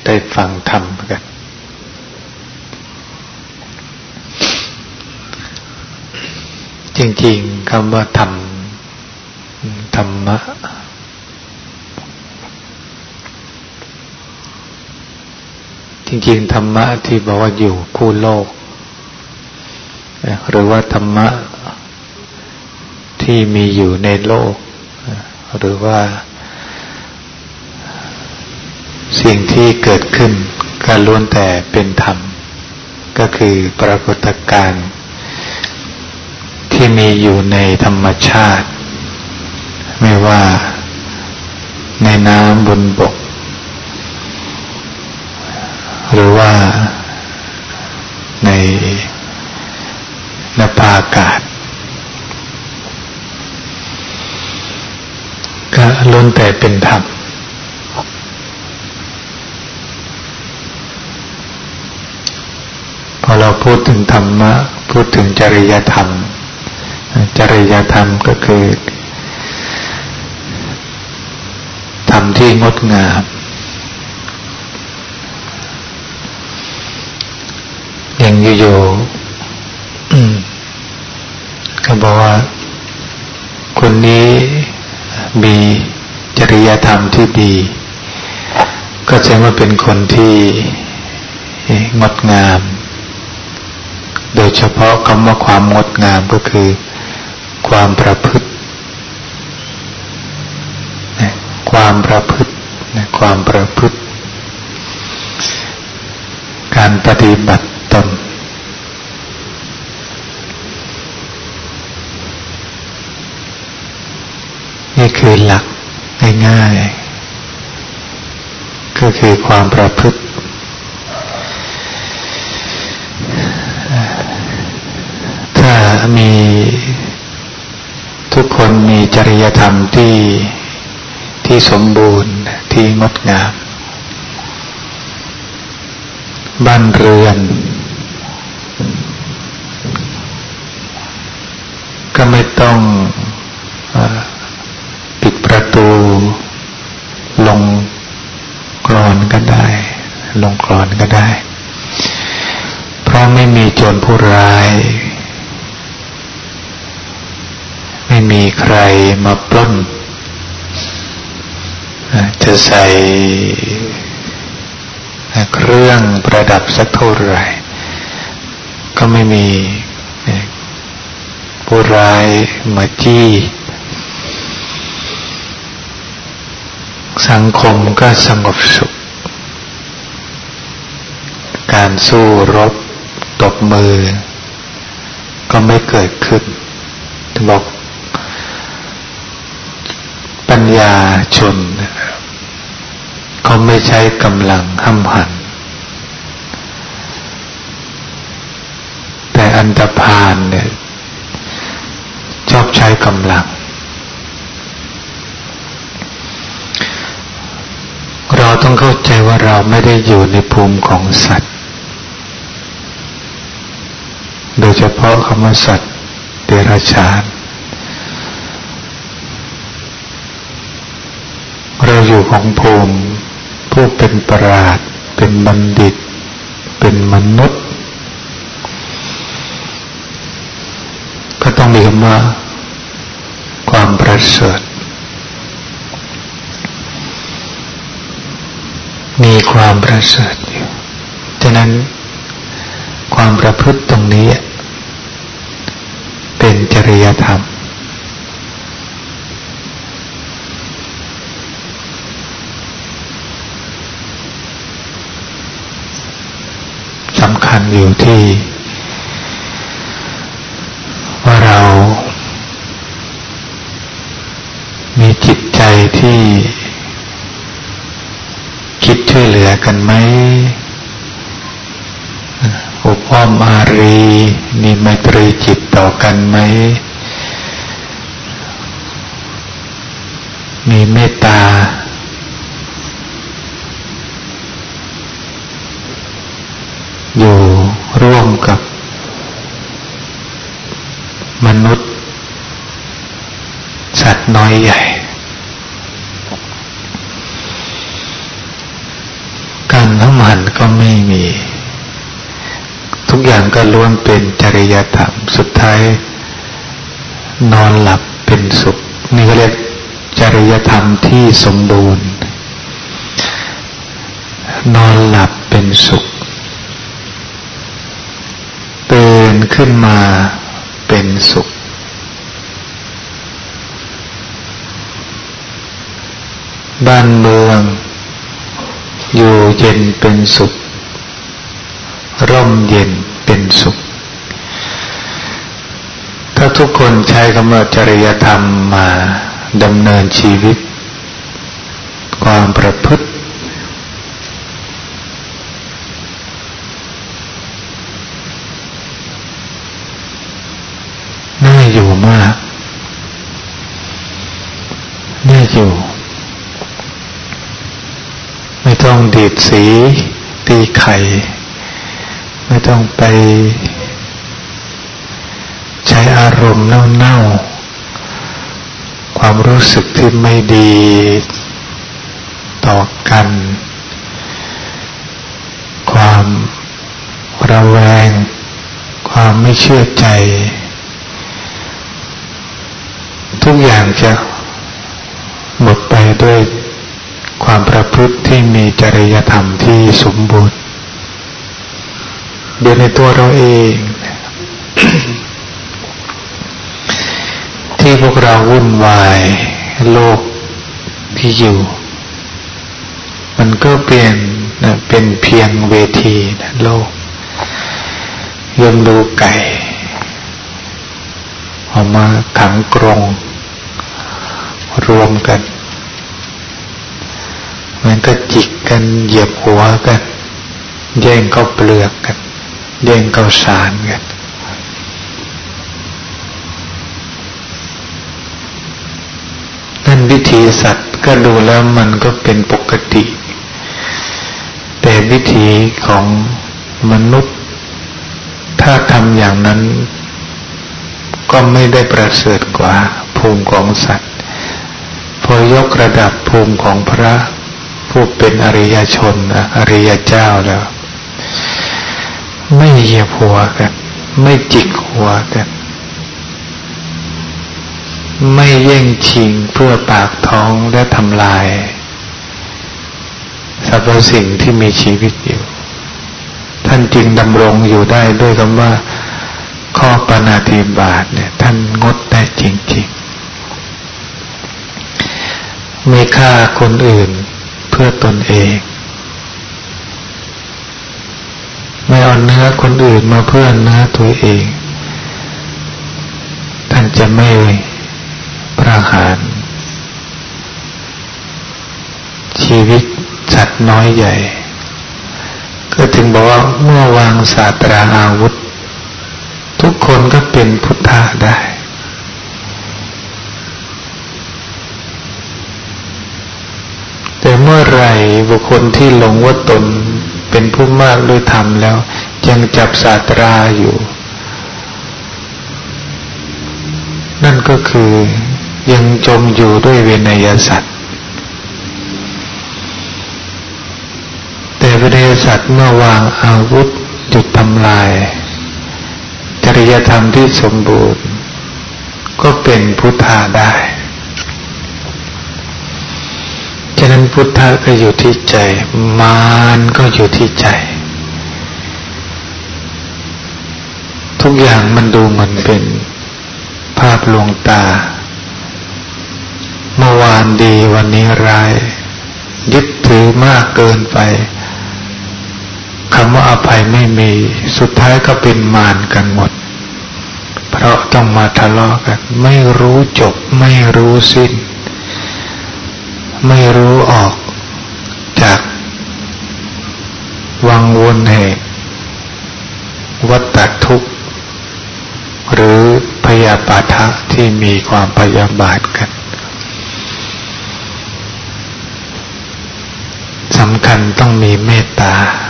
ได้ฟังธรรมกันจริงๆคำว่าธรรมะจริงๆธรรมะที่บอกว่าอยู่คู่โลกหรือว่าธรรมะที่มีอยู่ในโลกหรือว่าสิ่งที่เกิดขึ้นก็ล้วนแต่เป็นธรรมก็คือปรากฏการณ์ที่มีอยู่ในธรรมชาติไม่ว่าในน้ำบนบกหรือว่าในนภาอากาศก็ล้วนแต่เป็นธรรมพอเราพูดถึงธรรมะพูดถึงจริยธรรมก็คือธรรมที่งดงามอย่างอยู่ๆเขาบอกว่าคนนี้มีจริยธรรมที่ดีก็แสดงว่าเป็นคนที่งดงามโดยเฉพาะคำว่าความงดงามก็คือความประพฤติการปฏิบัติตนนี่คือหลักง่ายๆก็คือความประพฤติถ้ามีทุกคนมีจริยธรรมที่สมบูรณ์ที่งดงามบ้านเรือนก็ไม่ต้องปิดประตูลงกลอนก็ได้เพราะไม่มีโจรผู้ร้ายไม่มีใครมาปล้นจะใส่เครื่องประดับสักเท่าไหร่ก็ไม่มีผู้ร้ายมาจี้สังคมก็สงบสุขการสู้รบตบมือก็ไม่เกิดขึ้นบอกปัญญาชนเขาไม่ใช้กำลังห้ำหั่นแต่อันธพาลเนี่ยชอบใช้กำลังเราต้องเข้าใจว่าเราไม่ได้อยู่ในภูมิของสัตว์โดยเฉพาะคำว่าสัตว์เดรัจฉานเราอยู่ของภูมิผู้เป็นปราชญ์เป็นบัณฑิตเป็นมนุษย์ก็ต้องมีคำว่าความประเสริฐมีความประเสริฐอยู่ฉะนั้นความประพฤติตรงนี้เป็นจริยธรรมสำคัญอยู่ที่ว่าเรามีจิตใจที่คิดช่วยเหลือกันไหมอบอ้อมอารีมีไมตรีจิตต่อกันไหมมีเมตตาอยู่ร่วมกับมนุษย์สัตว์น้อยใหญ่การน้ำมันก็ไม่มีทุกอย่างก็ล้วนเป็นจริยธรรมสุดท้ายนอนหลับเป็นสุขนี่ก็เรียกจริยธรรมที่สมบูรณ์นอนหลับเป็นสุขตื่นขึ้นมาเป็นสุขบ้านเมืองอยู่เย็นเป็นสุขร่มเย็นเป็นสุขถ้าทุกคนใช้คำว่าจริยธรรมมาดำเนินชีวิตความประพฤติน่าอยู่มากน่าอยู่ไม่ต้องดีดสีตีไข่ไม่ต้องไปใช้อารมณ์เน่าๆความรู้สึกที่ไม่ดีต่อกันความระแวงความไม่เชื่อใจทุกอย่างจะหมดไปด้วยความประพฤติที่มีจริยธรรมที่สมบูรณ์โดยในตัวเราเอง ที่พวกเราวุ่นวายโลกที่อยู่มันก็เป็นเพียงเวทีนะโลกยมดูไก่ออกมาขังกรงรวมกันมันก็จิกกันเหยียบหัวกันแย่งเข้าเปลือกกันแย่งเข้าสารกันนั่นวิถีสัตว์ก็ดูแล้วมันก็เป็นปกติแต่วิถีของมนุษย์ถ้าทำอย่างนั้นก็ไม่ได้ประเสริฐกว่าภูมิของสัตว์พอยกระดับภูมิของพระผู้เป็นอริยชนอริยเจ้าแล้วไม่เหยียบหัวกันไม่จิกหัวกันไม่แย่งชิงเพื่อปากท้องและทำลายสรรพสิ่งที่มีชีวิตอยู่ท่านจึงดำรงอยู่ได้ด้วยคำว่าข้อปาณาติบาตเนี่ยท่านงดได้จริงๆไม่ฆ่าคนอื่นเพื่อตนเองไม่เอาเนื้อคนอื่นมาเพื่อเนื้อตัวเองท่านจะไม่ประหารชีวิตสัตว์น้อยใหญ่ก็ถึงบอกว่าเมื่อวางศาสตราอาวุธทุกคนก็เป็นพุทธะได้แต่เมื่อไหร่บุคคลที่หลงว่าตนเป็นผู้มากด้วยธรรมแล้วยังจับศาสตราอยู่นั่นก็คือยังจมอยู่ด้วยเวไนยสัตว์แต่เวไนยสัตว์เมื่อวางอาวุธหยุดทำลายจริยธรรมที่สมบูรณ์ก็เป็นพุทธะได้ฉะนั้นพุทธะก็อยู่ที่ใจมารก็อยู่ที่ใจทุกอย่างมันดูเหมือนเป็นภาพลวงตาเมื่อวานดีวันนี้ร้ายยึดถือมากเกินไปคำว่าอภัยไม่มีสุดท้ายก็เป็นมารกันหมดเพราะต้องมาทะเลาะกันไม่รู้จบไม่รู้สิ้นไม่รู้ออกจากวังวนแห่งวัฏทุกข์หรือพยาบาทะที่มีความพยาบาทกันสำคัญต้องมีเมตตา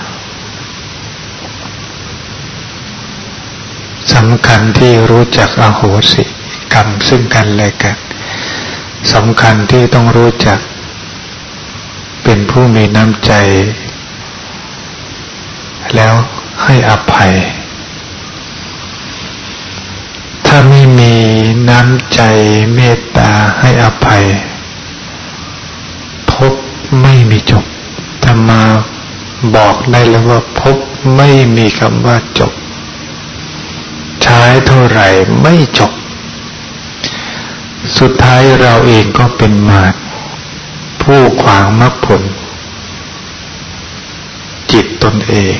สำคัญที่รู้จักอโหสิกรรมซึ่งกันและกันสำคัญที่ต้องรู้จักเป็นผู้มีน้ำใจแล้วให้อภัยถ้าไม่มีน้ำใจเมตตาให้อภัยภพไม่มีจบธรรมาบอกได้แล้วว่าภพไม่มีคำว่าจบใช้เท่าไหร่ไม่จบสุดท้ายเราเองก็เป็นมารผู้ขวางมรรคผลจิตตนเอง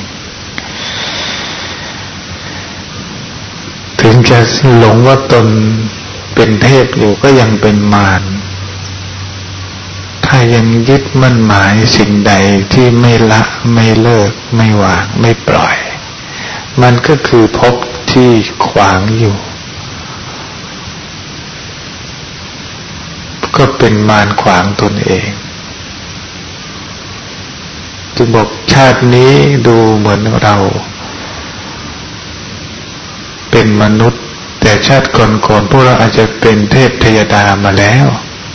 ถึงจะหลงว่าตนเป็นเทพอยู่ก็ยังเป็นมารถ้ายังยึดมั่นหมายสิ่งใดที่ไม่ละไม่เลิกไม่วางไม่ปล่อยมันก็คือภพที่ขวางอยู่ก็เป็นมารขวางตนเองจึงบอกชาตินี้ดูเหมือนเราเป็นมนุษย์แต่ชาติก่อนๆพวกเราอาจจะเป็นเทพเทวดามาแล้ว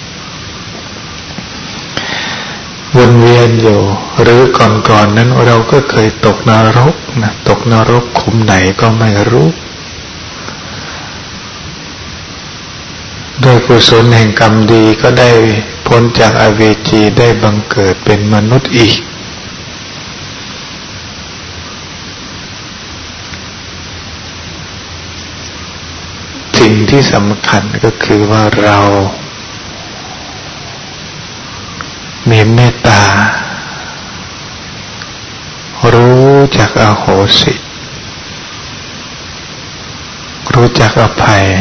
วนเวียนอยู่หรือก่อนนั้นเราก็เคยตกนรกนะตกนรกขุมไหนก็ไม่รู้โดยกุศลแห่งกรรมดีก็ได้พ้นจากอเวจีได้บังเกิดเป็นมนุษย์อีกสิ่งที่สำคัญก็คือว่าเรามีเมตตารู้จักอโหสิรู้จักอภัย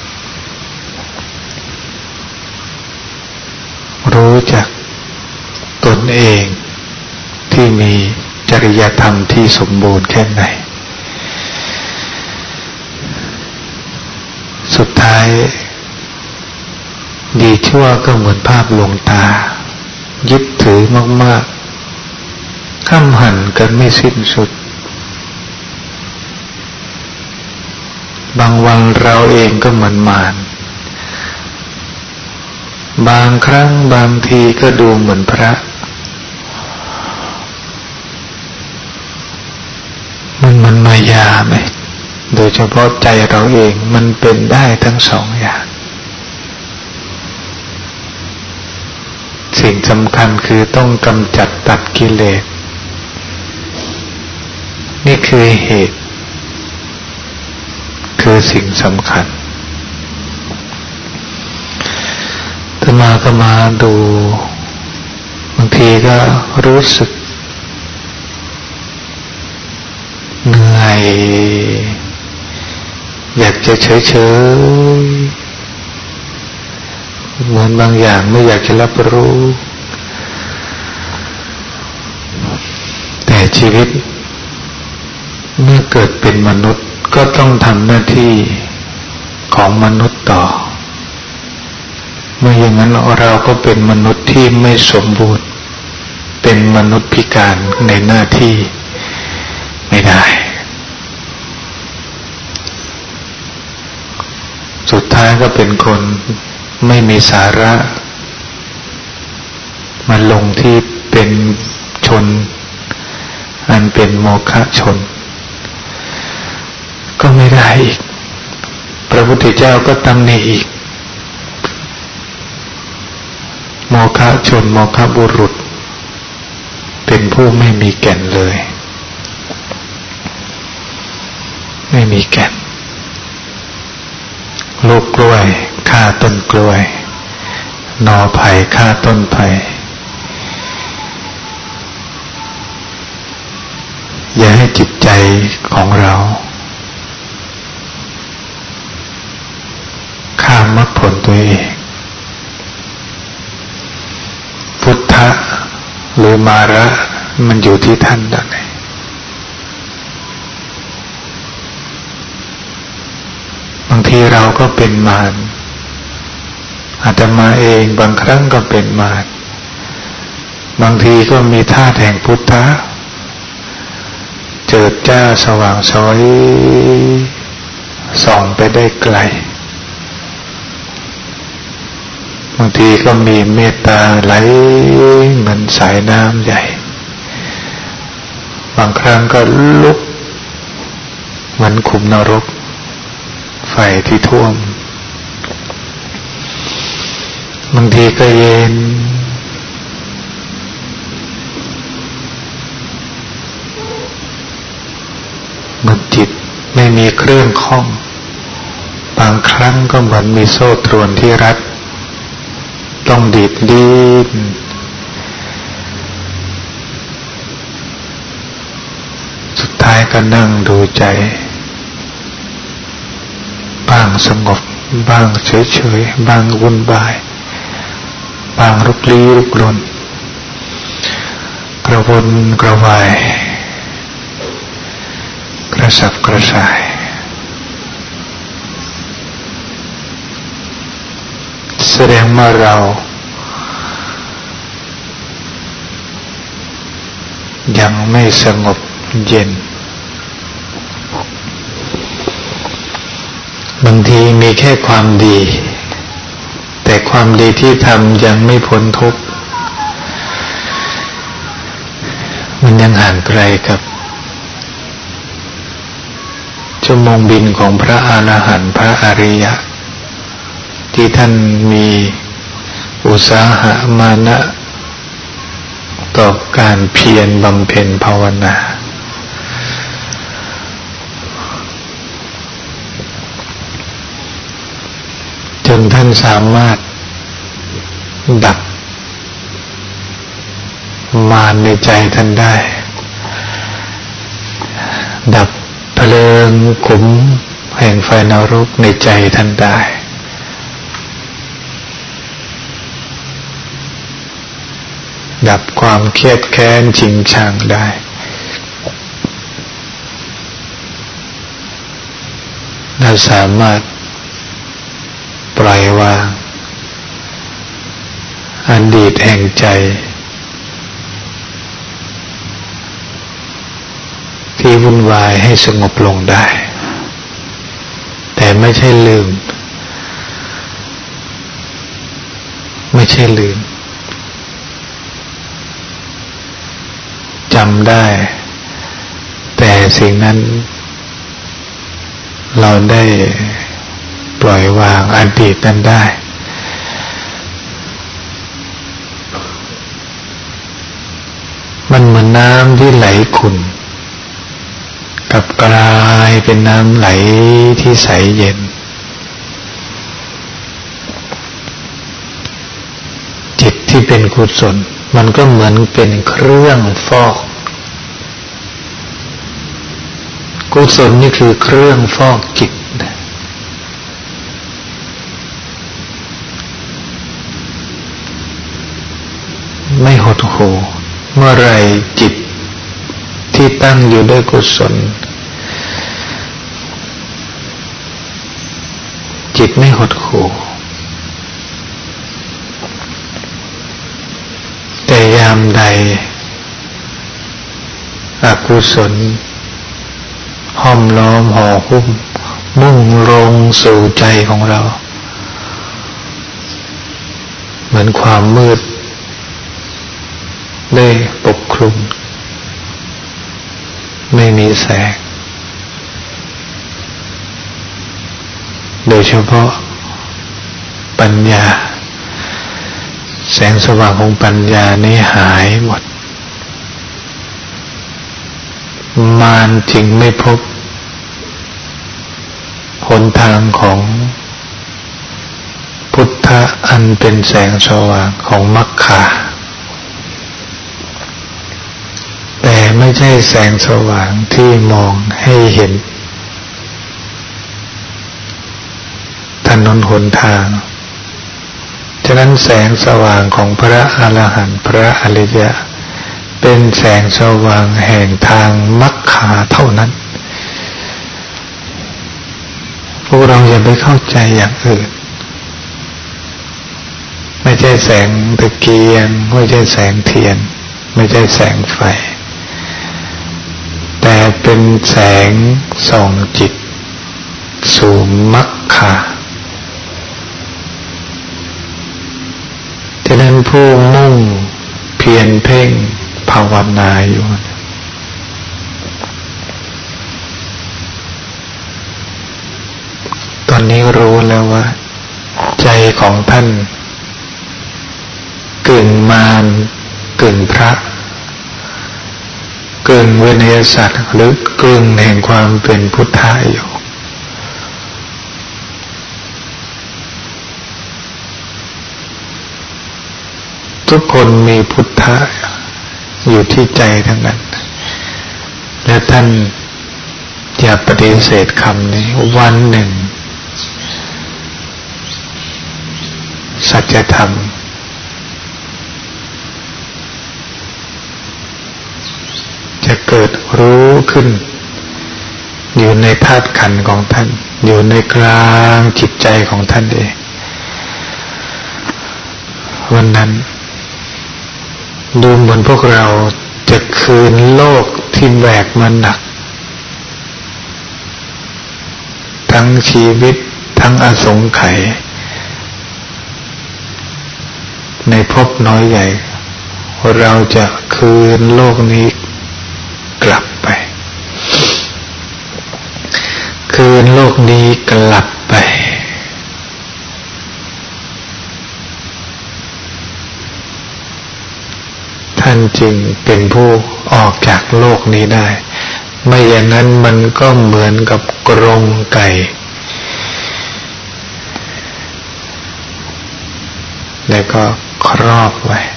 รู้จักตนเองที่มีจริยธรรมที่สมบูรณ์แค่ไหนสุดท้ายดีชั่วก็เหมือนภาพลวงตายึดถือมากๆห้ำหั่นกันไม่สิ้นสุดบางวันเราเองก็เหมือนมารบางครั้งบางทีก็ดูเหมือนพระมันมายาไหมโดยเฉพาะใจเราเองมันเป็นได้ทั้งสองอย่างสิ่งสำคัญคือต้องกำจัดตัดกิเลสนี่คือเหตุคือสิ่งสำคัญอาตมาก็มาดูบางทีก็รู้สึกเหนื่อยอยากจะเฉยๆเหมือนบางอย่างไม่อยากจะรับรู้แต่ชีวิตเมื่อเกิดเป็นมนุษย์ก็ต้องทำหน้าที่ของมนุษย์ต่อเมื่ออย่างนั้นเราก็เป็นมนุษย์ที่ไม่สมบูรณ์เป็นมนุษย์พิการในหน้าที่ไม่ได้สุดท้ายก็เป็นคนไม่มีสาระมาลงที่เป็นชนอันเป็นโมฆะชนก็ไม่ได้อีกพระพุทธเจ้าก็ตำหนิอีกโมฆะชนโมฆะบุรุษเป็นผู้ไม่มีแก่นเลยไม่มีแก่นลูกกล้วยฆ่าต้นกล้วยหน่อไผ่ฆ่าต้นไผ่อย่าให้จิตใจของเราข้ามมรรคผลตัวเองพุทธะหรือมาระมันอยู่ที่ท่านนั่นเองบางทีเราก็เป็นมารอาตมาเองบางครั้งก็เป็นมารบางทีก็มีธาตุแห่งพุทธะเจิดจ้าสว่างไสวส่องไปได้ไกลบางทีก็มีเมตตาไหลเหมือนสายน้ำใหญ่บางครั้งก็ลุกเหมือนขุมนรกไฟที่ท่วมบางทีก็เย็นเมื่อจิตไม่มีเครื่องข้องบางครั้งก็เหมือนมีโซ่ตรวนที่รัดต้องดีดดิ้นสุดท้ายก็นั่งดูใจบ้างสงบบ้างเฉยๆบ้างวุ่นวายบางลุกลี้ลุกลนกระวนกระวายกระสับกระส่ายแสดงว่าเรายังไม่สงบเย็นบางทีมีแค่ความดีแต่ความดีที่ทำยังไม่พ้นทุกข์มันยังห่างไกลกับชั่วโมงบินของพระอรหันต์พระอริยะที่ท่านมีอุตสาหะมานะต่อการเพียรบำเพ็ญภาวนาจนท่านสามารถดับมารในใจท่านได้ดับเพลิงขุมแห่งไฟนรกในใจท่านได้ดับความเครียดแค้นชิงชังได้และสามารถปล่อยวางอดีตแห่งใจที่วุ่นวายให้สงบลงได้แต่ไม่ใช่ลืมจำได้แต่สิ่งนั้นเราได้ปล่อยวางอดีตนั้นได้มันเหมือนน้ำที่ไหลขุ่นกลับกลายเป็นน้ำไหลที่ใสเย็นจิตที่เป็นกุศลมันก็เหมือนเป็นเครื่องฟอกกุศลนี่คือเครื่องฟอกจิตไม่หดหู่เมื่อไรจิตที่ตั้งอยู่ด้วยกุศลจิตไม่หดหู่แต่ยามใดอกุศลห้อมล้อมห่อหุ้มมุ่งลงสู่ใจของเราเหมือนความมืดได้ปกคลุมไม่มีแสงโดยเฉพาะปัญญาแสงสว่างของปัญญานี้หายหมดมารจึงไม่พบหนทางของพุทธะอันเป็นแสงสว่างของมรรคแต่ไม่ใช่แสงสว่างที่มองให้เห็นถนนหนทางฉะนั้นแสงสว่างของพระอรหันต์พระอริยะเป็นแสงสว่างแห่งทางมรรคเท่านั้นพวกเราอย่าไปเข้าใจอย่างอื่นไม่ใช่แสงตะเกียงไม่ใช่แสงเทียนไม่ใช่แสงไฟแต่เป็นแสงส่องจิตสู่มรรคฉะนั้นผู้มุ่งเพียรเพ่งภาวนาอยู่อนนี้รู้แล้วว่าใจของท่านกึ่งมารกึ่งพระกึ่งเวนยสัตว์หรือกึ่งแห่งความเป็นพุทธะอยู่ทุกคนมีพุทธะอยู่ที่ใจทั้งนั้นและท่านอย่าปฏิเสธคำนี้วันหนึ่งสัจธรรมจะเกิดรู้ขึ้นอยู่ในธาตุขันธ์ของท่านอยู่ในกลางจิตใจของท่านเองวันนั้นดูเหมือนพวกเราจะคืนโลกที่แบกมันหนักทั้งชีวิตทั้งอสงไขยในภพน้อยใหญ่เราจะคืนโลกนี้กลับไปคืนโลกนี้กลับไปท่านจึงเป็นผู้ออกจากโลกนี้ได้ไม่อย่างนั้นมันก็เหมือนกับกรงไก่แล้วก็ครอบไว้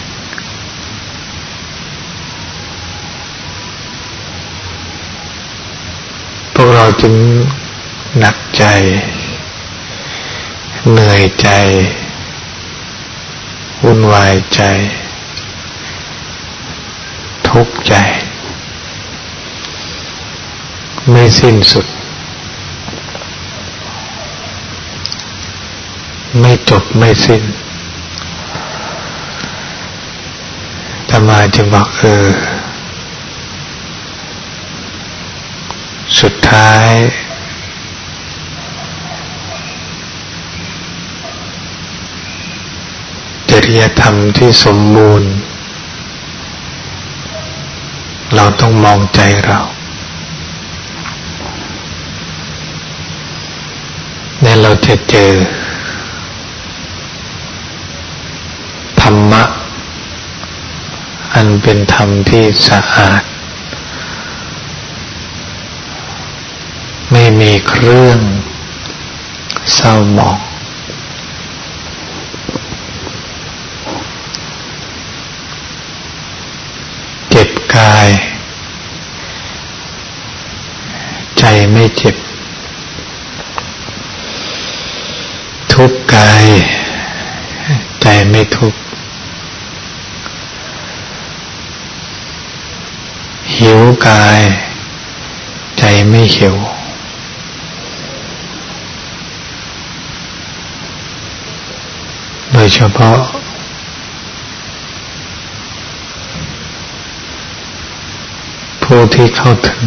พวกเราจึงหนักใจเหนื่อยใจวุ่นวายใจทุกข์ใจไม่สิ้นสุดไม่จบไม่สิ้นอาตมาจึงบอกสุดท้ายจริยธรรมที่สมบูรณ์เราต้องมองใจเราและเราจะเจอธรรมะอันเป็นธรรมที่สะอาดไม่มีเครื่องเศร้าหมองเจ็บกายใจไม่เจ็บทุกข์กายใจไม่ทุกข์หิวกายใจไม่หิวโดยเฉพาะผู้ที่เข้าถึง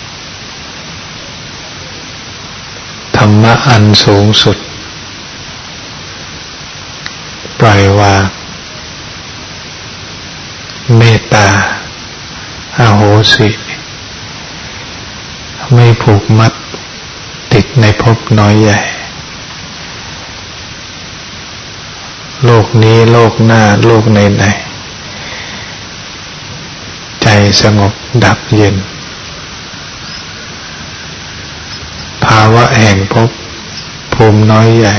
ธรรมะอันสูงสุดปล่อยวางเมตตาอโหสิไม่ผูกมัดติดในภพน้อยใหญ่โลกนี้โลกหน้าโลกไหนๆใจสงบดับเย็นภาวะแห่งภพภูมิน้อยใหญ่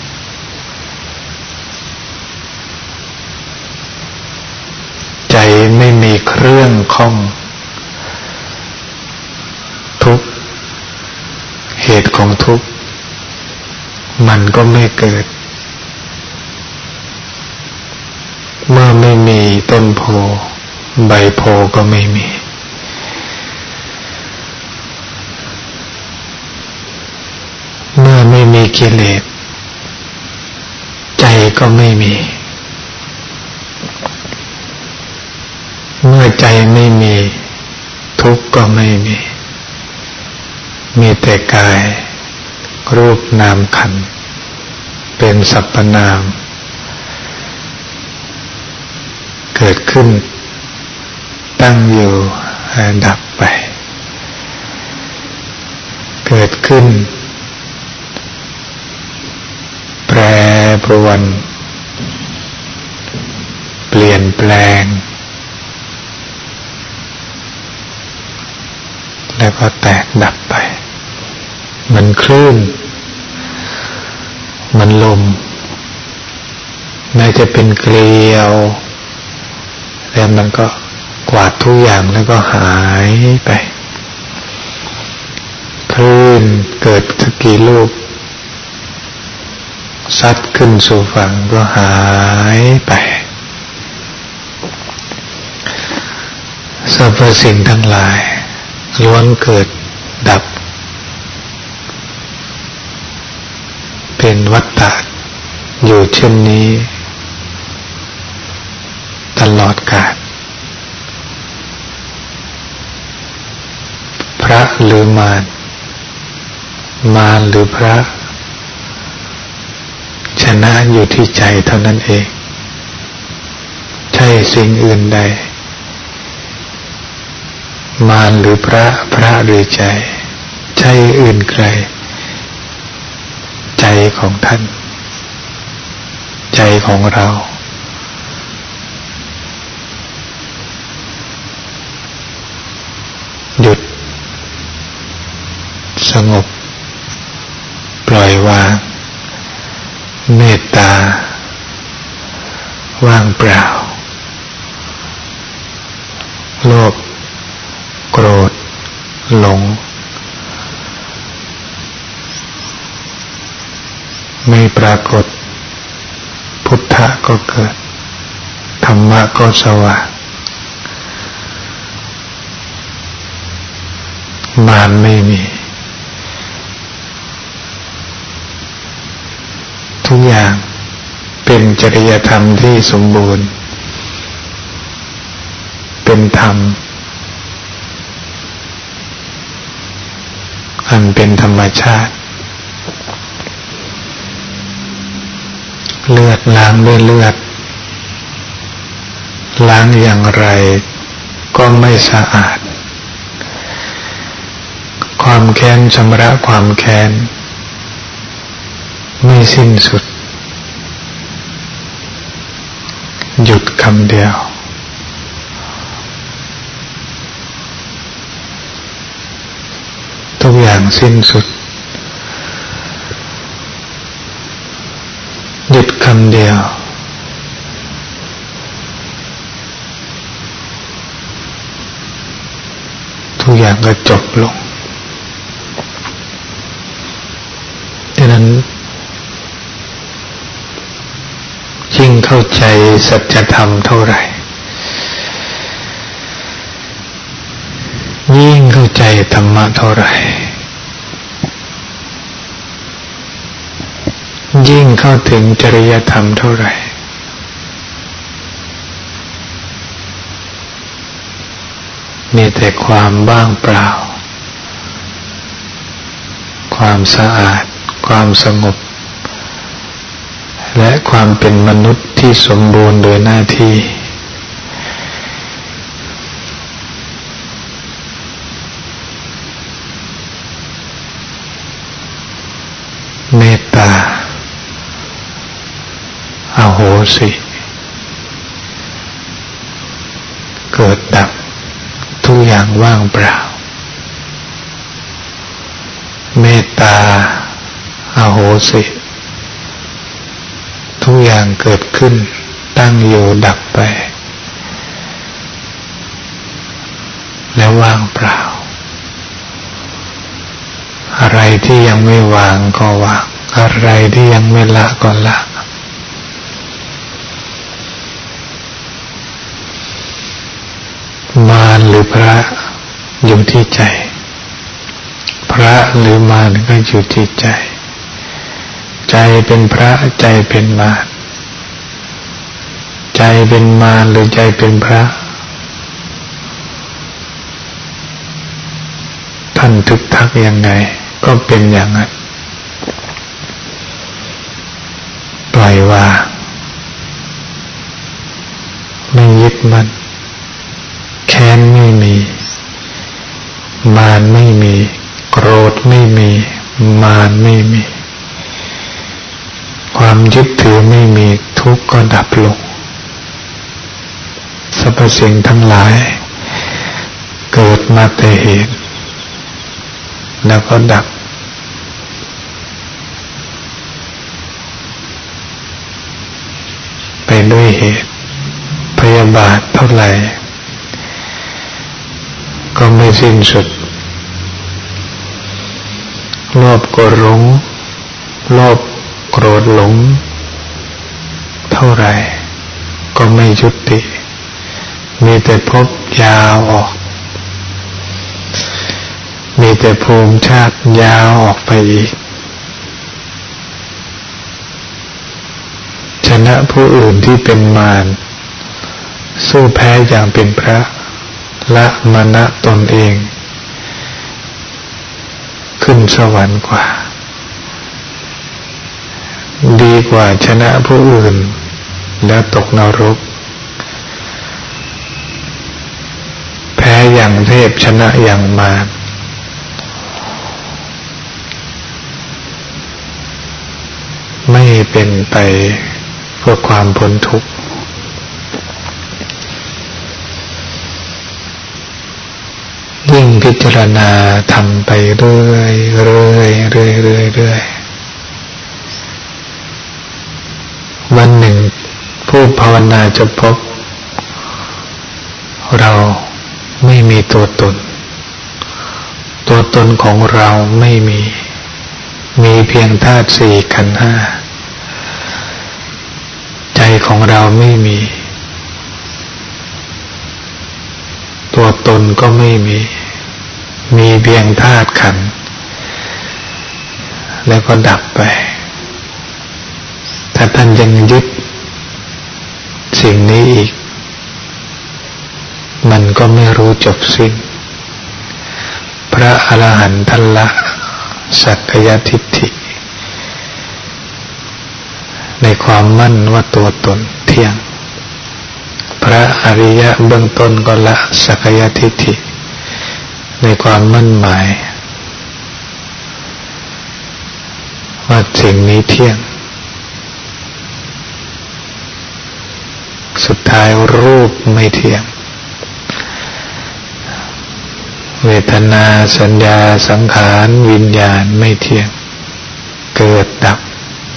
ใจไม่มีเครื่องข้องทุกข์เหตุของทุกข์มันก็ไม่เกิดเมื่อไม่มีต้นโพใบโพก็ไม่มีเมื่อไม่มีกิเลสใจก็ไม่มีเมื่อใจไม่มีทุกข์ก็ไม่มีแต่กายรูปนามขันธ์เป็นสรรพนามเกิดขึ้นตั้งอยู่ดับไปเกิดขึ้นปรวนเปลี่ยนแปลงแล้วก็แตกดับไปเหมือนคลื่นเหมือนลมแม้จะเป็นเกลียวแล้วมันก็กวาดทุกอย่างแล้วก็หายไปคลื่นเกิดสักกี่ลูกซัดขึ้นสู่ฝั่งก็หายไปสรรพสิ่งทั้งหลายล้วนเกิดดับเป็นวัฏฏะอยู่เช่นนี้ตลอดกาลพระหรือมารหรือพระชนะอยู่ที่ใจเท่านั้นเองใช่สิ่งอื่นใดมารหรือพระหรือใจใช่อื่นไกลใจของท่านใจของเราหยุดสงบปล่อยวางเมตตาว่างเปล่าโลภโกรธหลงไม่ปรากฏพุทธะก็เกิดธรรมะก็สว่างมารไม่มีทุกอย่างเป็นจริยธรรมที่สมบูรณ์เป็นธรรมอันเป็นธรรมชาติเลือดล้างด้วยเลือดล้างอย่างไรก็ไม่สะอาดความแค้นชำระความแค้นไม่สิ้นสุดหยุดคำเดียวทุกอย่างสิ้นสุดหยุดคำเดียวทุกอย่างก็จบลงดังนั้นยิ่งเข้าใจสัจธรรมเท่าไหร่ยิ่งเข้าใจธรรมะเท่าไหร่ยิ่งเข้าถึงจริยธรรมเท่าไหร่มีแต่ความว่างเปล่าความสะอาดความสงบและความเป็นมนุษย์ที่สมบูรณ์โดยหน้าที่เมตตาอโหสิเกิดดับทุกอย่างว่างเปล่าเมตตาอโหสิทุกอย่างเกิดขึ้นตั้งอยู่ดับไปแล้วว่างเปล่าอะไรที่ยังไม่วางก็วางอะไรที่ยังไม่ละก็ละมารหรือพระอยู่ที่ใจพระหรือมารก็อยู่ที่ใจใจเป็นพระใจเป็นมารใจเป็นมารหรือใจเป็นพระท่านทึกทักยังไงก็เป็นอย่างนั้นปล่อยวางไม่ยึดมั่นแค้นไม่มีมารไม่มีโกรธไม่มีมารไม่มีควความยึดถือไม่มีทุกข์ก็ดับลงสรรพสิ่งทั้งหลายเกิดมาแต่เหตุแล้วก็ดับไปด้วยเหตุพยาบาทเท่าไหร่ก็ไม่สิ้นสุดโลภโกรธหลงโลภโกรธหลงเท่าไหร่ก็ไม่ยุติมีแต่ภพยาวออกมีแต่ภูมิชาติยาวออกไปอีกชนะผู้อื่นที่เป็นมารสู้แพ้อย่างเป็นพระละมณะตนเองขึ้นสวรรค์กว่าดีกว่าชนะผู้อื่นแล้วตกนรกแพ้อย่างเทพชนะอย่างมารไม่เป็นไปเพื่อความพ้นทุกข์ยิ่งพิจารณาทำไปเรื่อยวันหนึ่งผู้ภาวนาจะพบเราไม่มีตัวตนของเราไม่มีเพียงธาตุสี่ขันธ์ห้าใจของเราไม่มีตัวตนก็ไม่มีเพียงธาตุขันธ์แล้วก็ดับไปถ้าท่านยังยึดสิ่งนี้อีกมันก็ไม่รู้จบสิ้นพระอรหันต์ท่านละสักกายทิฏฐิในความมั่นว่าตัวตนเที่ยงพระอริยะเบื้องต้นก็ละสักกายทิฏฐิในความมั่นหมายว่าสิ่งนี้เที่ยงสุดท้ายรูปไม่เที่ยงเวทนาสัญญาสังขารวิญญาณไม่เที่ยงเกิดดับ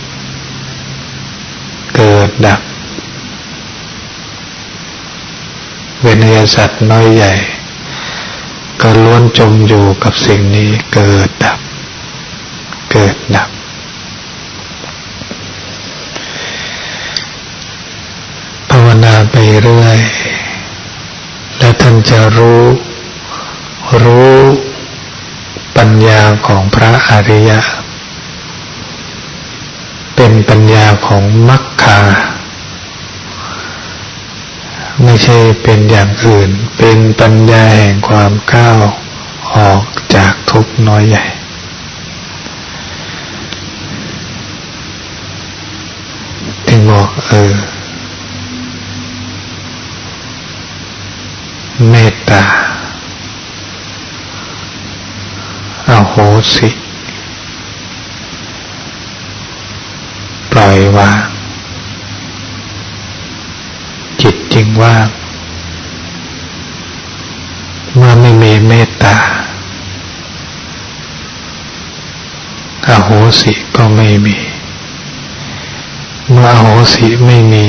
เวทนาสัตว์น้อยใหญ่ก็ล้วนจมอยู่กับสิ่งนี้เกิดดับภาวนาไปเรื่อยแล้วท่านจะรู้ปัญญาของพระอริยะเป็นปัญญาของมรรคาไม่ใช่เป็นอย่างอื่นเป็นปัญญาแห่งความก้าวออกจากทุกข์น้อยใหญ่ถึงบอกเมตตาอโหสิปล่อยวางจิตจึงว่างเมื่อไม่มีเมตตาอโหสิก็ไม่มีเมื่ออโหสิไม่มี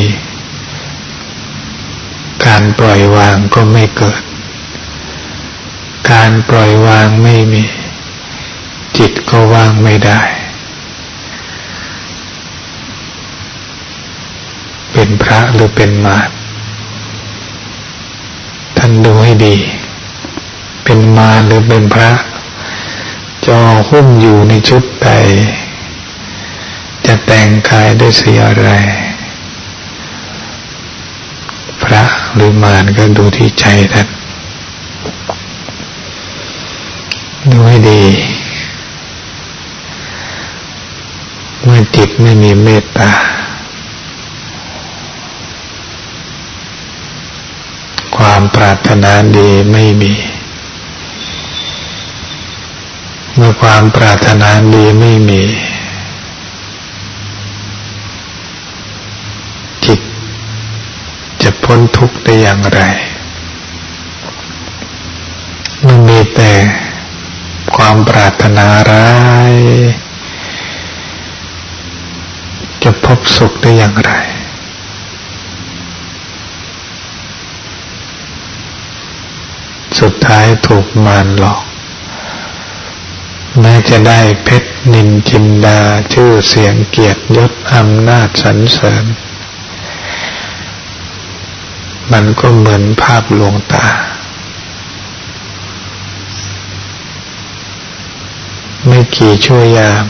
การปล่อยวางก็ไม่เกิดการปล่อยวางไม่มีจิตก็ว่างไม่ได้เป็นพระหรือเป็นมารท่านดูให้ดีเป็นมารหรือเป็นพระจะหุ้มอยู่ในชุดใดจะแต่งกายด้วยสีอะไรพระหรือมารก็ดูที่ใจท่านดูให้ดีเมื่อจิตไม่มีเมตตาความปรารถนาดีไม่มีเมื่อความปรารถนาดีไม่มีพ้นทุกข์ได้อย่างไรมันมีแต่ความปรารถนาร้ายจะพบสุขได้อย่างไรสุดท้ายถูกมารหลอกแม้จะได้เพชรนินจินดาชื่อเสียงเกียรติยศอำนาจสรรเสริญมันก็เหมือนภาพลวงตาไม่กี่ชั่วยาม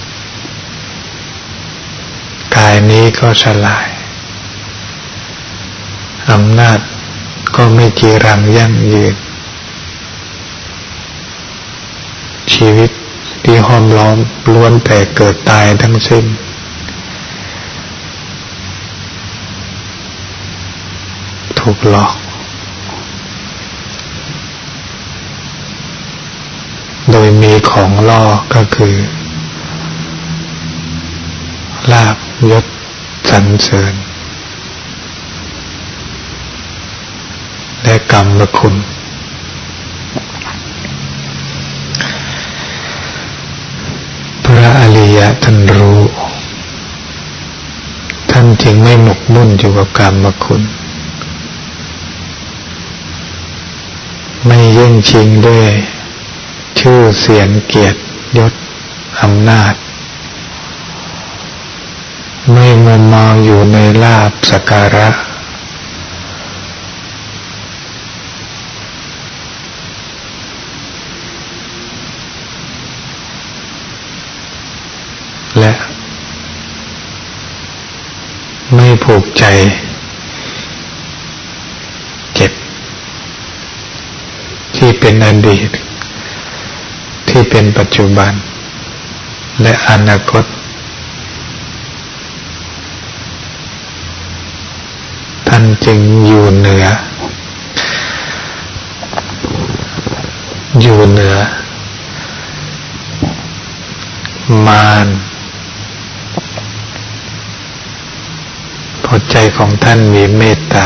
กายนี้ก็สลายอำนาจก็ไม่จีรังยั่งยืนชีวิตที่ห้อมล้อมล้วนแต่เกิดตายทั้งสิ้นถูกหลอกโดยมีของล่อก็คือลาภยศสรรเสริญและกรรมคุณพระอริยะท่านรู้ท่านจึงไม่หมกมุ่นอยู่กับกรรมคุณไม่แย่งชิงด้วยชื่อเสียงเกียรติยศอำนาจไม่มัวเมาอยู่ในลาภสักการะและไม่ผูกใจเจ็บที่เป็นอดีตที่เป็นปัจจุบันและอนาคตท่านจึงอยู่เหนือมารเพราะใจของท่านมีเมตตา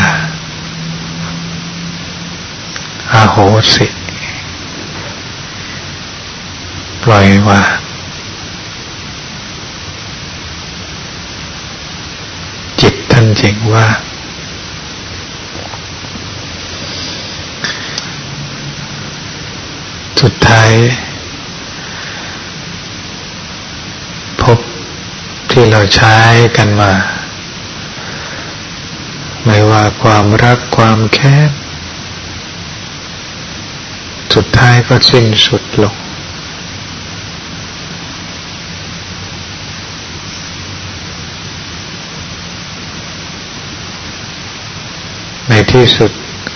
อโหสิปล่อยวางจิตท่านจึงว่าสุดท้ายพบที่เราใช้กันมาไม่ว่าความรักความแค้นสุดท้ายก็สิ้นสุดลงในที่สุด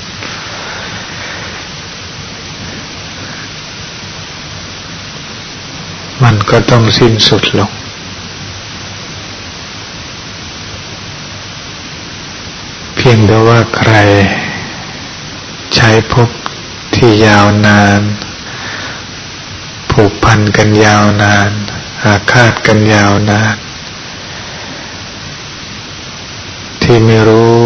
มันก็ต้องสิ้นสุดลงเพียงแต่ว่าใครใช้ภพที่ยาวนานผูกพันกันยาวนานอาฆาตกันยาวนานที่ไม่รู้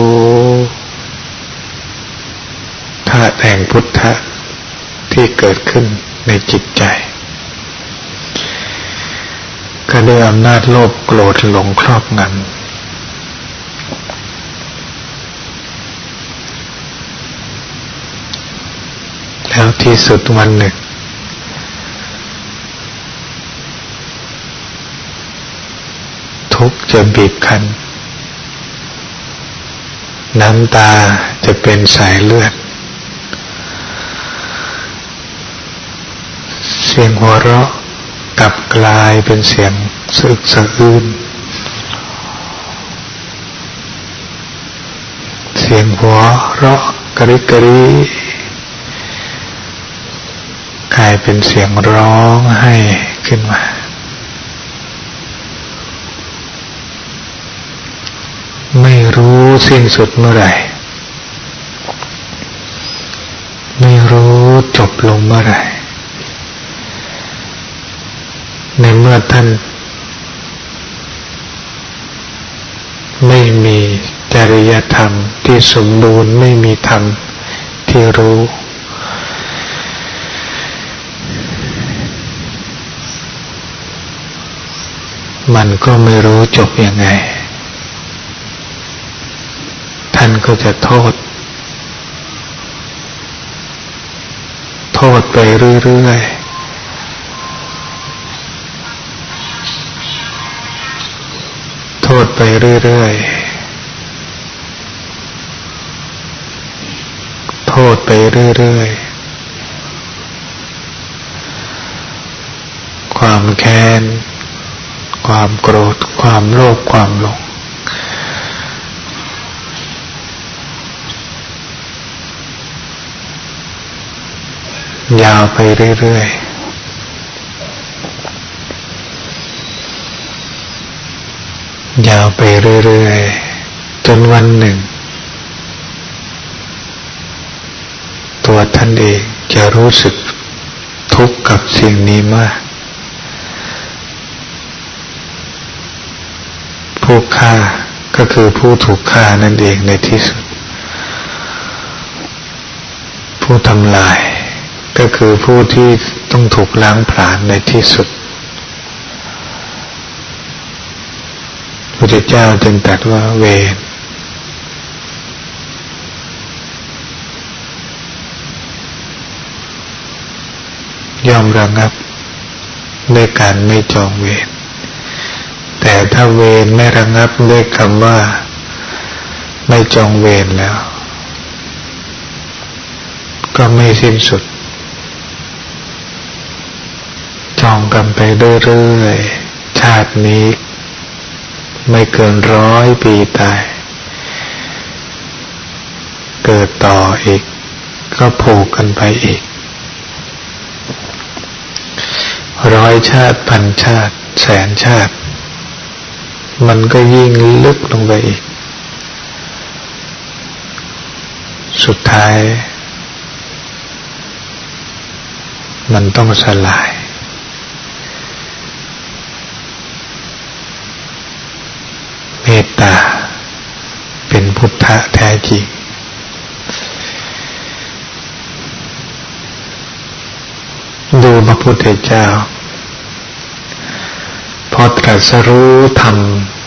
ธาตุแห่งพุทธะที่เกิดขึ้นในจิตใจก็ด้วยอำนาจโลภโกรธหลงครอบงำแล้วที่สุดวันหนึ่งทุกข์จะบีบคั้นน้ำตาจะเป็นสายเลือดเสียงหัวเราะกลับกลายเป็นเสียงสะอึกสะอื้นเสียงหัวเราะกริกริกลายเป็นเสียงร้องไห้ขึ้นมาไม่รู้สิ้นสุดเมื่อไหร่ไม่รู้จบลงเมื่อไหร่ในเมื่อท่านไม่มีจริยธรรมที่สมบูรณ์ไม่มีธรรมที่รู้มันก็ไม่รู้จบยังไงท่านก็จะโทษไปเรื่อยๆโทษไปเรื่อยๆโทษไปเรื่อยๆความแค้นความโกรธความโลภความหลงยาวไปเรื่อยๆยาวไปเรื่อยๆจนวันหนึ่งตัวท่านเองจะรู้สึกทุกข์กับสิ่งนี้มากผู้ฆ่าก็คือผู้ถูกฆ่านั่นเองในที่สุดผู้ทำลายก็คือผู้ที่ต้องถูกล้างผลาญในที่สุดพระพุทธเจ้าจึงตรัสว่าเวรย่อมระงับด้วยการไม่จองเวรแต่ถ้าเวรไม่ระงับด้วยคำว่าไม่จองเวรแล้วก็ไม่สิ้นสุดจองกันไปเรื่อยๆชาตินี้ไม่เกิน100 ปีตายเกิดต่ออีกก็ผูกกันไปอีก100 ชาติพันชาติแสนชาติมันก็ยิ่งลึกลงไปอีกสุดท้ายมันต้องสลายเมตตาเป็นพุทธะแท้จริงดูพระพุทธเจ้าพอตรัสรู้ธรรม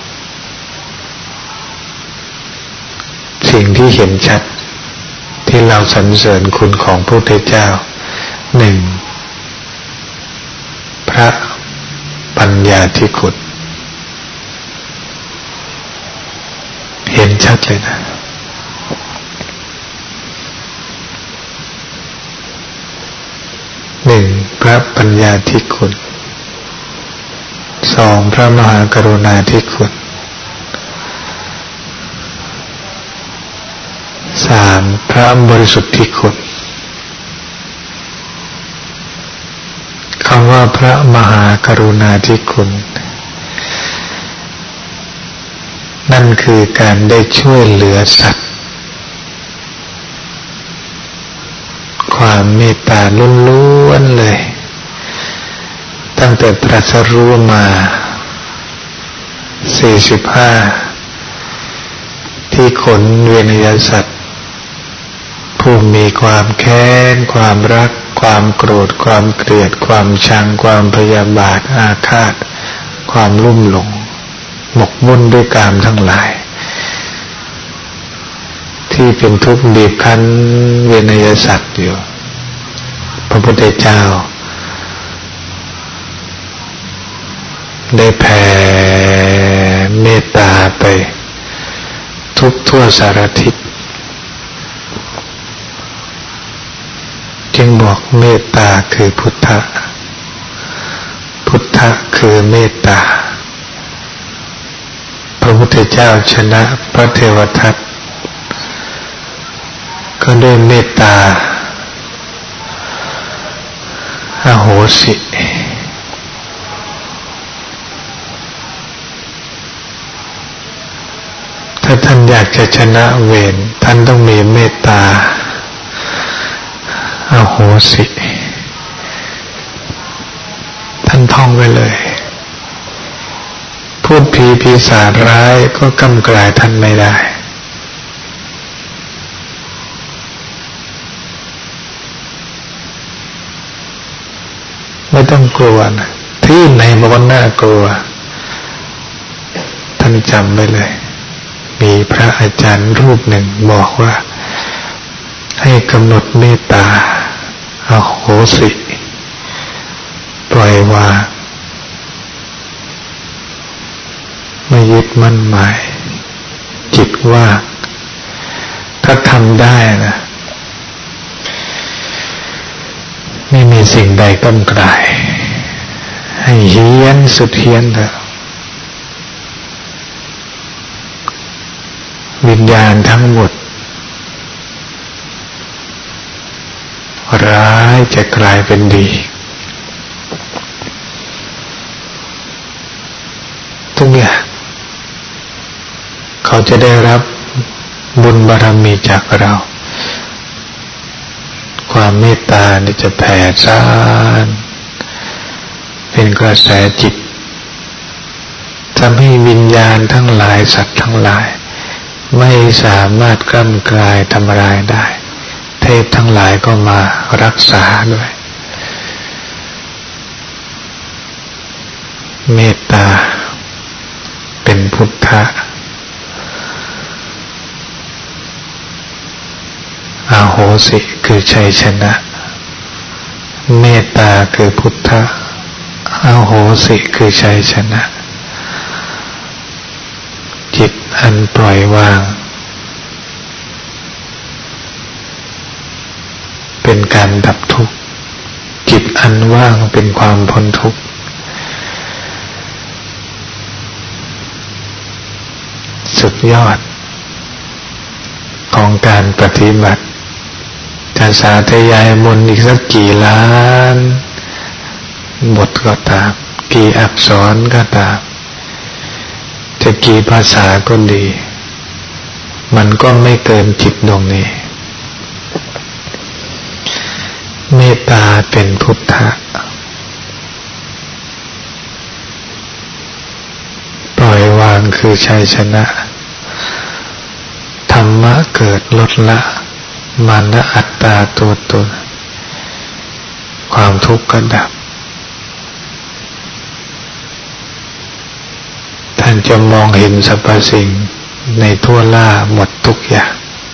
สิ่งที่เห็นชัดที่เราสรรเสริญคุณของพระพุทธเจ้า1พระปัญญาธิคุณเห็นชัดเลยนะ1พระปัญญาธิคุณ2พระมหากรุณาธิคุณ3พระบริสุทธิคุณคำว่าพระมหากรุณาธิคุณนั่นคือการได้ช่วยเหลือสัตว์ความเมตตาล้วนๆเลยตั้งแต่ตรัสรู้มา45ที่ขนเวนยสัตว์ผู้มีความแค้นความรักความโกรธความเกลียดความชังความพยาบาทอาฆาตความลุ่มหลงหมกมุ่นด้วยกามทั้งหลายที่เป็นทุกข์บีบคั้นเวนยสัตว์อยู่พระพุทธเจ้าได้แผ่เมตตาไปทุกทั่วสารทิศจึงบอกเมตตาคือพุทธะพุทธะคือเมตตาพระพุทธเจ้าชนะพระเทวทัตก็ด้วยเมตตาอโหสิถ้าท่านอยากจะชนะเวรท่านต้องมีเมตตาอโหสิท่านท่องไว้เลยพูดผีปีศาจร้ายก็กำกลายท่านไม่ได้ไม่ต้องกลัวนะที่ไหนบอกว่าน่ากลัวท่านจำไว้เลยมีพระอาจารย์รูปหนึ่งบอกว่าให้กำหนดเมตตาอโหสิปล่อยวางไม่ยึดมั่นหมายจิตว่างถ้าทำได้นะไม่มีสิ่งใดก้ำกลายให้เฮี้ยนสุดเฮี้ยนเถอะวิญญาณทั้งหมดร้ายจะกลายเป็นดีทุกอย่างเขาจะได้รับบุญบารมีจากเราความเมตตานี่จะแผ่ซ่านเป็นกระแสจิตทำให้วิญญาณทั้งหลายสัตว์ทั้งหลายไม่สามารถกล้ำกลายทำลายได้เทพทั้งหลายก็มารักษาด้วยเมตตาเป็นพุทธะอโหสิคือชัยชนะเมตตาคือพุทธะอโหสิคือชัยชนะจิตอันปล่อยวางเป็นการดับทุกข์จิตอันว่างเป็นความพ้นทุกข์สุดยอดของการปฏิบัติจะสาธยายมนต์อีกสักกี่ล้านบทก็ตามกี่อักษรก็ตามจะกี่ภาษาก็ดีมันก็ไม่เกินจิตดวงนี้เมตตาเป็นพุทธะปล่อยวางคือชัยชนะธรรมะเกิดลดละมานะอัตตาตัวตนความทุกข์ก็ดับท่านจะมองเห็นสรรพสิ่งในทั่วล่าหมดทุกอย่าง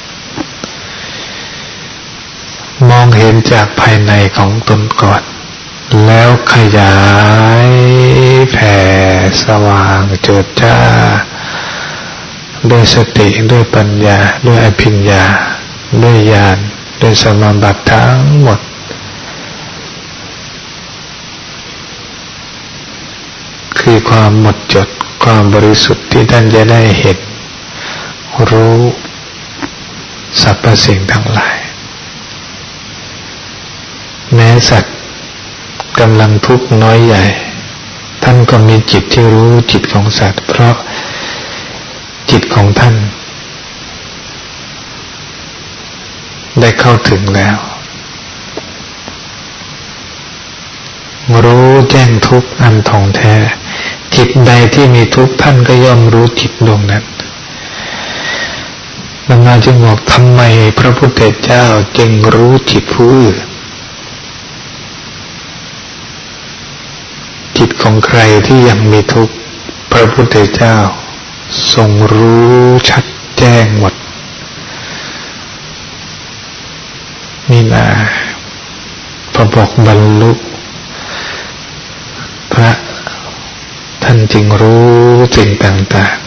มองเห็นจากภายในของตนก่อนแล้วขยายแผ่สว่างเจิดจ้าด้วยสติด้วยปัญญาด้วยอภิญญาด้วยญาณด้วยสมาบัติทั้งหมดคือความหมดจดความบริสุทธิ์ที่ท่านจะได้เห็นรู้สรรพสิ่งทั้งหลายแม้สัตว์กำลังทุกข์น้อยใหญ่ท่านก็มีจิตที่รู้จิตของสัตว์เพราะจิตของท่านได้เข้าถึงแล้วรู้แจ้งทุกข์อันท่องแท้จิตใดที่มีทุกข์ท่านก็ย่อมรู้จิตดวงนั้นดังนั้นจึงบอกทำไมพระพุทธเจ้าจึงรู้จิตผู้อื่นจิตของใครที่ยังมีทุกข์พระพุทธเจ้าทรงรู้ชัดแจ้งหมดนี่นะพอบอกบรรลุพระท่านจึงรู้สิ่งต่าง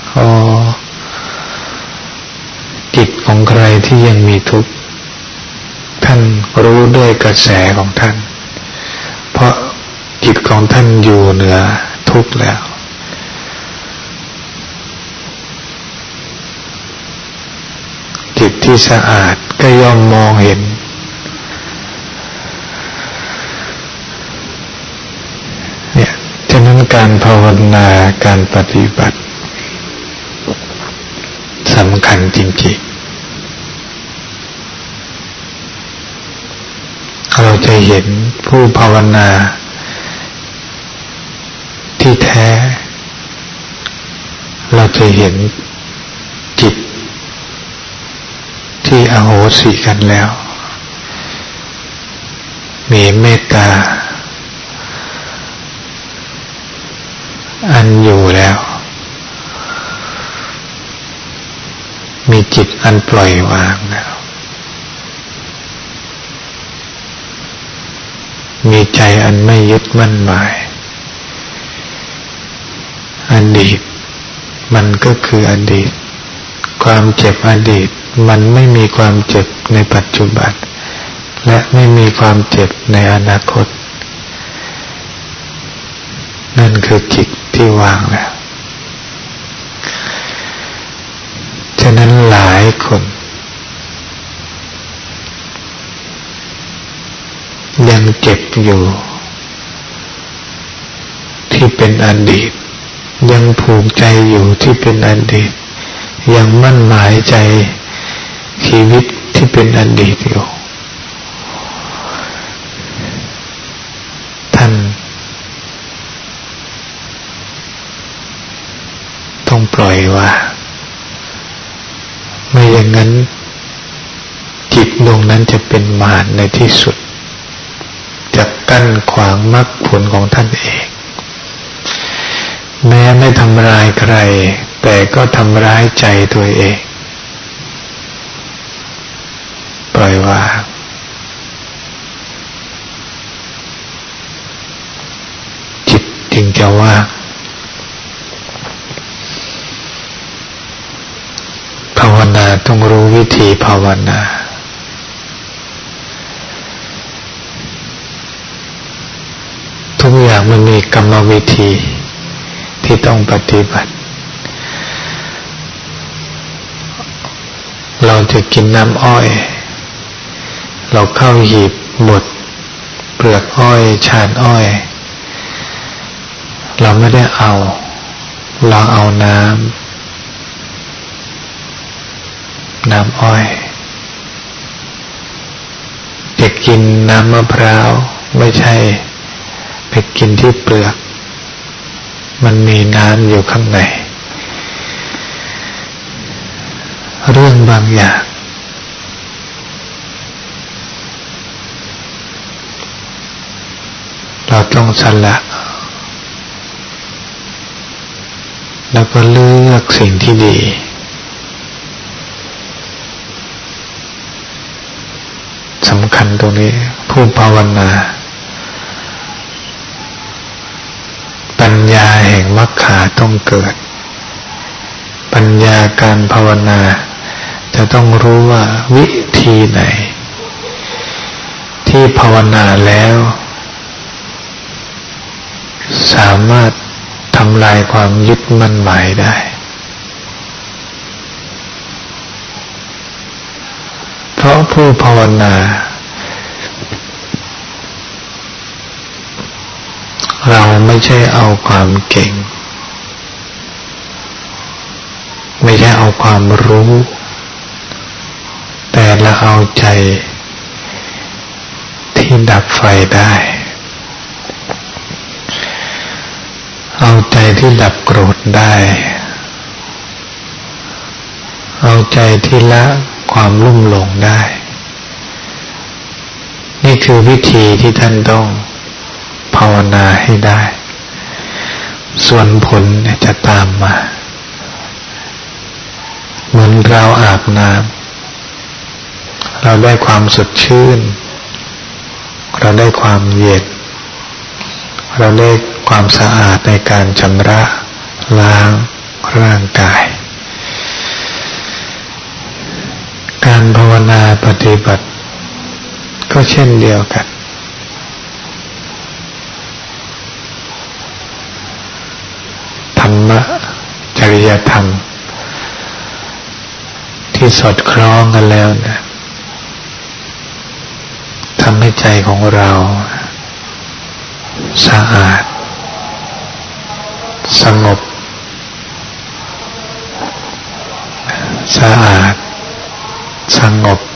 ๆจิตของใครที่ยังมีทุกข์ท่านรู้ด้วยกระแสของท่านเพราะจิตของท่านอยู่เหนือทุกข์แล้วจิตที่สะอาดก็ย่อมมองเห็นเนี่ยฉะนั้นการภาวนาการปฏิบัติสำคัญจริงๆเราจะเห็นผู้ภาวนาที่แท้เราจะเห็นจิตที่อโหสิกันแล้วมีเมตตานอยู่แล้วมีจิตอันปล่อยวางแล้วมีใจอันไม่ยึดมั่นหมายอดีตมันก็คืออดีตความเจ็บอดีตมันไม่มีความเจ็บในปัจจุบันและไม่มีความเจ็บในอนาคตนั่นคือจิตที่วางแล้วฉะนั้นหลายคนยังเจ็บอยู่ที่เป็นอดีตยังผูกใจอยู่ที่เป็นอดีตยังมั่นหมายใจชีวิตที่เป็นอดีตอยู่ท่านต้องปล่อยวางไม่อย่างนั้นจิตดวงนั้นจะเป็นมารในที่สุดจะกั้นขวางมรรคผลของท่านเองแม้ไม่ทำร้ายใครแต่ก็ทำร้ายใจตัวเองปล่อยวางจิตจึงจะว่างภาวนาต้องรู้วิธีภาวนาทุกอย่างมันมีกรรมวิธีที่ต้องปฏิบัติเราจะกินน้ำอ้อยเราเข้าหีบบดเปลือกอ้อยชานอ้อยเราไม่ได้เอาเราเอาน้ำอ้อยจะกินน้ำมะพร้าวไม่ใช่ไปกินที่เปลือกมันมีน้ำอยู่ข้างในเรื่องบางอย่างเราต้องสละแล้วก็เลือกสิ่งที่ดีสำคัญตรงนี้ผู้ภาวนาปัญญาแห่งมรรคต้องเกิดปัญญาการภาวนาจะต้องรู้ว่าวิธีไหนที่ภาวนาแล้วสามารถทำลายความยึดมั่นหมายได้เพราะผู้ภาวนาเราไม่ใช่เอาความเก่งไม่ใช่เอาความรู้แต่เราเอาใจที่ดับไฟได้เอาใจที่ดับโกรธได้เอาใจที่ละความลุ่มหลงได้นี่คือวิธีที่ท่านต้องภาวนาให้ได้ส่วนผลจะตามมาเหมือนเราอาบน้ำเราได้ความสดชื่นเราได้ความเย็นเราได้ความสะอาดในการชำระล้างร่างกายการภาวนาปฏิบัติก็เช่นเดียวกันธรรมะจริยธรรมที่สอดคล้องกันแล้วนะทำให้ใจของเราสะอาดสงบสะอาดสงบ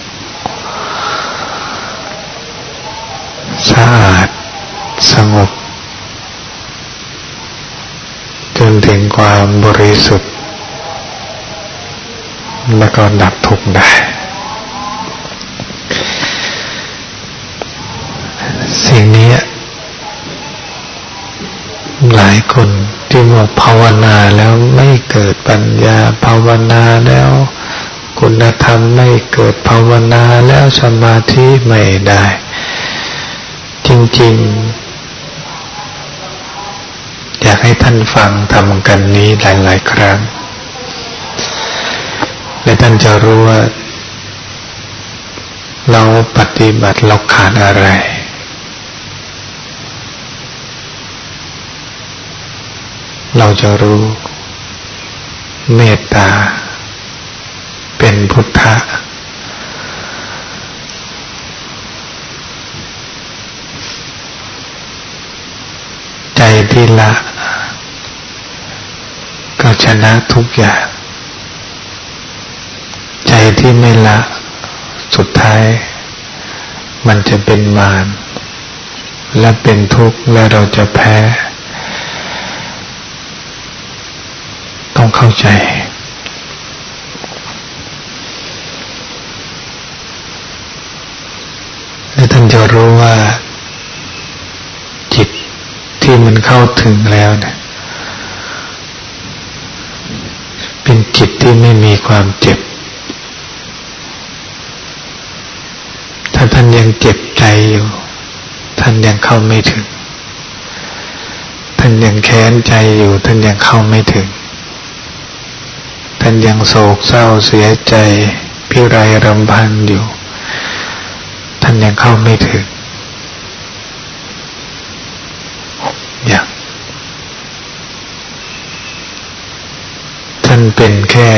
สะอาดสงบจนถึงความบริสุทธิ์แล้วก็ดับทุกข์ได้สิ่งนี้หลายคนที่บอกภาวนาแล้วไม่เกิดปัญญาภาวนาแล้วคุณธรรมไม่เกิดภาวนาแล้วสมาธิไม่ได้จริงๆอยากให้ท่านฟังทำกันนี้หลายๆครั้งและท่านจะรู้ว่าเราปฏิบัติเราขาดอะไรเราจะรู้เมตตาเป็นพุทธะใจที่ละก็ชนะทุกอย่างใจที่ไม่ละสุดท้ายมันจะเป็นมารและเป็นทุกข์และเราจะแพ้ต้องเข้าใจและท่านจะรู้ว่าจิตที่มันเข้าถึงแล้วเนี่ยเป็นจิตที่ไม่มีความเจ็บถ้าท่านยังเจ็บใจอยู่ท่านยังเข้าไม่ถึงท่านยังแค้นใจอยู่ท่านยังเข้าไม่ถึงท่านยังโศกเศร้าเสียใจพิไรรำพันอยู่ท่านยังเข้าไม่ถึงอย่างท่านเป็นแค่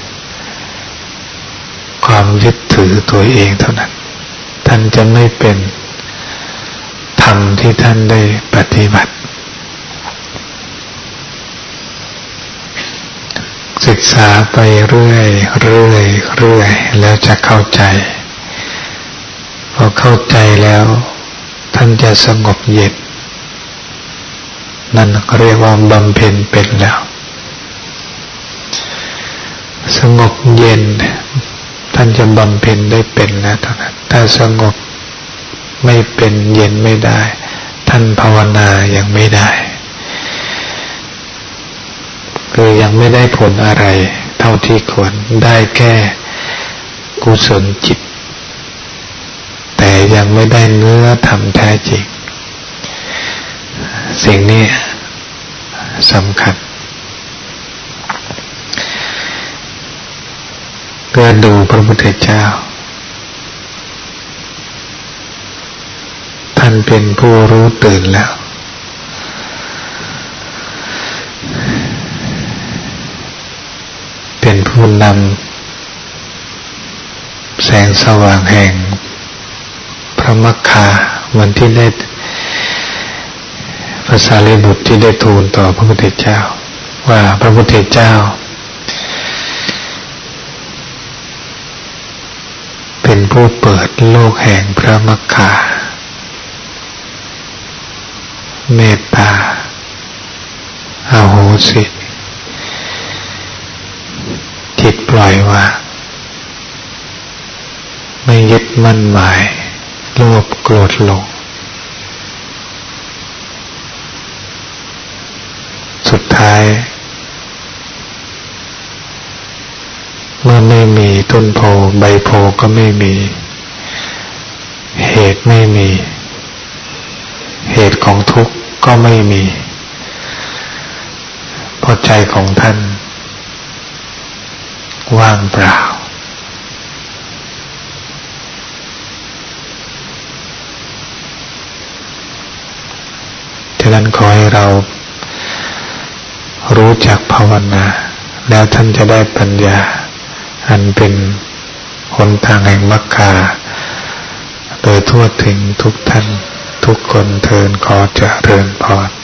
ความยึดถือตัวเองเท่านั้นท่านจะไม่เป็นธรรมที่ท่านได้ปฏิบัติศึกษาไปเรื่อยแล้วจะเข้าใจพอเข้าใจแล้วท่านจะสงบเย็นนั่นเรียกว่าบำเพ็ญเป็นแล้วสงบเย็นท่านจะบำเพ็ญได้เป็นแล้วเท่านั้นถ้าสงบไม่เป็นเย็นไม่ได้ท่านภาวนายังไม่ได้คือยังไม่ได้ผลอะไรเท่าที่ควรได้แค่กุศลจิตแต่ยังไม่ได้เนื้อธรรมแท้จริงสิ่งนี้สำคัญเพื่อดูพระพุทธเจ้าท่านเป็นผู้รู้ตื่นแล้วเป็นผู้นำแสงสว่างแห่งพระมรรคาเหมือนที่ได้พระสารีบุตรที่ได้ทูลต่อพระพุทธเจ้าว่าพระพุทธเจ้าเป็นผู้เปิดโลกแห่งพระมรรคาเมตตาอโหสิจิตปล่อยวางไม่ยึดมั่นหมายโลภโกรธหลงสุดท้ายเมื่อไม่มีต้นโพใบโพก็ไม่มีเหตุไม่มีเหตุของทุกข์ก็ไม่มีเพราะใจของท่านว่างเปล่าฉะนั้นขอให้เรารู้จักภาวนาแล้วท่านจะได้ปัญญาอันเป็นหนทางแห่งมรรคาโดยทั่วถึงทุกท่านทุกคนเทินขอเจริญพร